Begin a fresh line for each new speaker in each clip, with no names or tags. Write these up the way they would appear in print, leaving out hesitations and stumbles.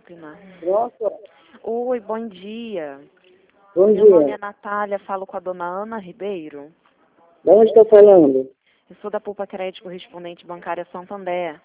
opinar.
Pronto?
Oi, bom dia.
Bom
Meu nome é
dia.
Natália, falo com a dona Ana Ribeiro.
De onde está falando?
Eu sou da Poupa Crédito Correspondente Bancária Santander.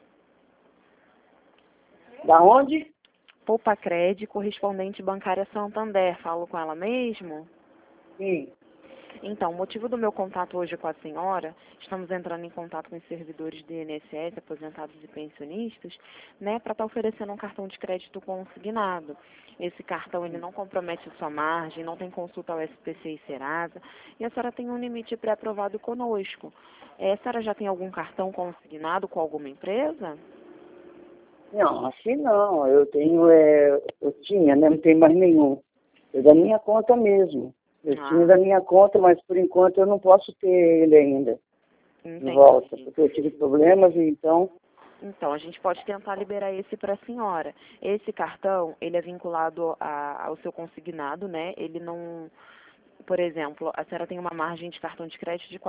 Da onde?
Poupa Crédito Correspondente Bancária Santander, falo com ela mesmo?
Sim.
Então, o motivo do meu contato hoje com a senhora, estamos entrando em contato com os servidores do INSS, aposentados e pensionistas, né, para estar oferecendo um cartão de crédito consignado. Esse cartão, ele não compromete a sua margem, não tem consulta ao SPC e Serasa, e a senhora tem um limite pré-aprovado conosco. A senhora já tem algum cartão consignado com alguma empresa?
Não, assim não. Eu tenho, eu tinha, né? Não tenho mais nenhum. É da minha conta mesmo. Eu tinha da minha conta, mas por enquanto eu não posso ter ele ainda de volta, porque eu tive problemas e então...
Então, a gente pode tentar liberar esse para a senhora. Esse cartão, ele é vinculado ao seu consignado, né? Ele não... Por exemplo, a senhora tem uma margem de cartão de crédito de R$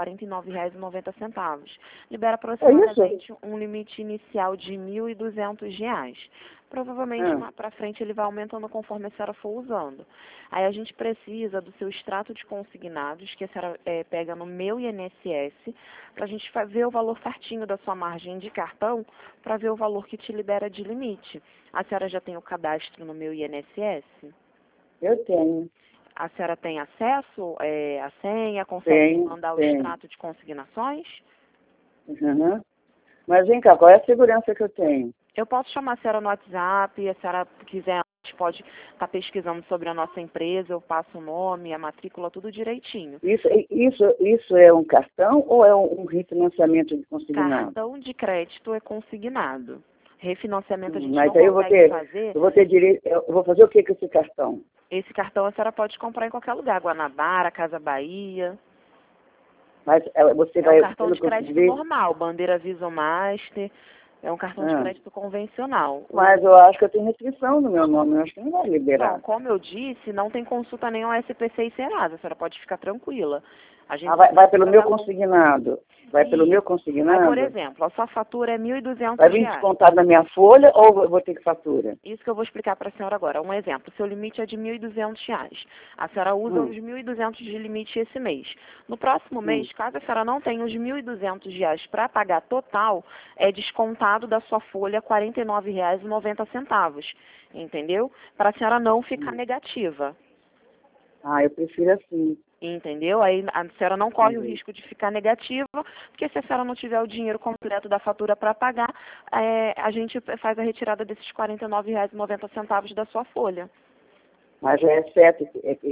49,90. Libera aproximadamente um limite inicial de R$ 1.200. Provavelmente, mais para frente, ele vai aumentando conforme a senhora for usando. Aí a gente precisa do seu extrato de consignados, que a senhora pega no meu INSS, para a gente ver o valor certinho da sua margem de cartão, para ver o valor que te libera de limite. A senhora já tem o cadastro no meu INSS?
Eu tenho.
A senhora tem acesso à senha, consegue mandar o extrato de consignações?
Uhum. Mas vem cá, qual é a segurança que eu tenho?
Eu posso chamar a senhora no WhatsApp, se a senhora quiser, a gente pode estar pesquisando sobre a nossa empresa, eu passo o nome, a matrícula, tudo direitinho.
Isso é um cartão ou é um refinanciamento de consignado?
Cartão de crédito é consignado. Refinanciamento a gente
Mas
não
aí
consegue fazer.
eu vou ter direito, eu vou fazer o que com esse cartão?
Esse cartão a senhora pode comprar em qualquer lugar, Guanabara, Casa Bahia.
Mas você
É um
vai,
cartão
pelo
de
que eu
crédito
vi,
normal, bandeira Visa ou Master. É um cartão de crédito convencional.
mas eu acho que eu tenho restrição no meu nome, eu acho que não vai liberar.
Não, como eu disse, não tem consulta nem ao SPC e Serasa, a senhora pode ficar tranquila. A gente
Vai pelo meu consignado? Vai pelo meu consignado?
Aí, por exemplo, a sua fatura é R$ 1.200.
Vai vir descontado na minha folha ou eu vou ter que fatura?
Isso que eu vou explicar para a senhora agora. Um exemplo, seu limite é de R$ 1.200. A senhora usa os R$ 1.200 de limite esse mês. No próximo mês, caso a senhora não tenha os R$ 1.200 para pagar total, é descontado da sua folha R$ 49,90. Entendeu? Para a senhora não ficar negativa.
Ah, eu prefiro assim.
Entendeu? Aí a senhora não corre o risco de ficar negativa, porque se a senhora não tiver o dinheiro completo da fatura para pagar, a gente faz a retirada desses R$ 49,90 da sua folha.
Mas é certo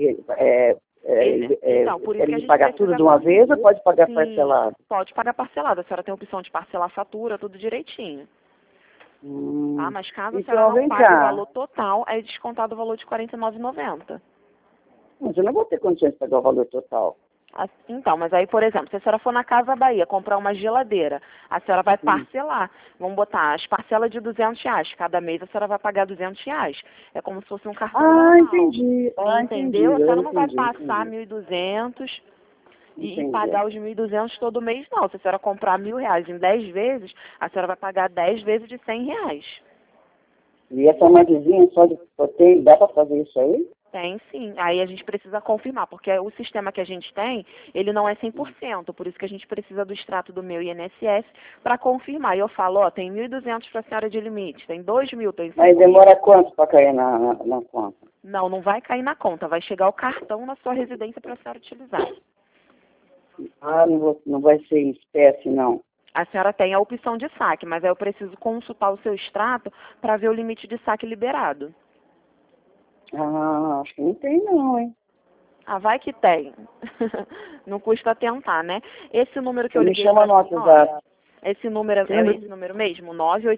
Então, por isso que a gente
pagar tudo de uma vez ou pode pagar parcelado?
Pode pagar parcelado. A senhora tem a opção de parcelar a fatura, tudo direitinho. Tá? Mas caso a senhora não pague o valor total, é descontado o valor de R$ 49,90.
Mas eu não vou ter condições de pagar o valor total.
Então, mas aí, por exemplo, se a senhora for na Casa Bahia comprar uma geladeira, a senhora vai parcelar. Vamos botar as parcelas de R$ 200. Cada mês a senhora vai pagar R$ 200. É como se fosse um cartão normal.
Entendi.
Entendeu? A senhora não vai passar 1.200 e pagar os 1.200 todo mês, não. Se a senhora comprar R$ 1.000 em 10 vezes, a senhora vai pagar 10 vezes de R$ 100.
E essa marquezinha só de sorteio, dá para fazer isso aí?
Tem sim. Aí a gente precisa confirmar, porque o sistema que a gente tem, ele não é 100%, por isso que a gente precisa do extrato do meu INSS para confirmar. E eu falo, ó, tem 1.200 para a senhora de limite, tem 2.000, tem 5.000.
Mas demora quanto para cair na conta?
Não, não vai cair na conta, vai chegar o cartão na sua residência para a senhora utilizar.
Ah, não vai ser em espécie, não.
A senhora tem a opção de saque, mas aí eu preciso consultar o seu extrato para ver o limite de saque liberado.
Ah, acho que não tem não, hein?
Ah, vai que tem. Não custa tentar, né? Esse número que eu liguei
Me chama no WhatsApp.
Esse número é esse número mesmo?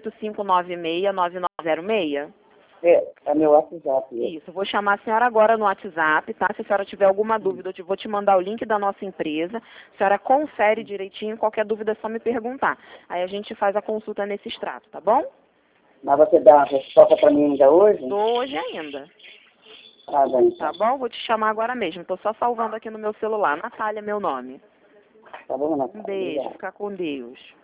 985969906?
É meu WhatsApp.
Isso, eu vou chamar a senhora agora no WhatsApp, tá? Se a senhora tiver alguma dúvida, eu vou te mandar o link da nossa empresa. A senhora confere direitinho, qualquer dúvida é só me perguntar. Aí a gente faz a consulta nesse extrato, tá bom?
Mas você dá a resposta para mim ainda hoje?
Dou hoje ainda.
Ah, bem,
tá bom? Vou te chamar agora mesmo. Tô só salvando aqui no meu celular. Natália, meu nome.
Tá bom, Natália.
Um beijo, fica com Deus.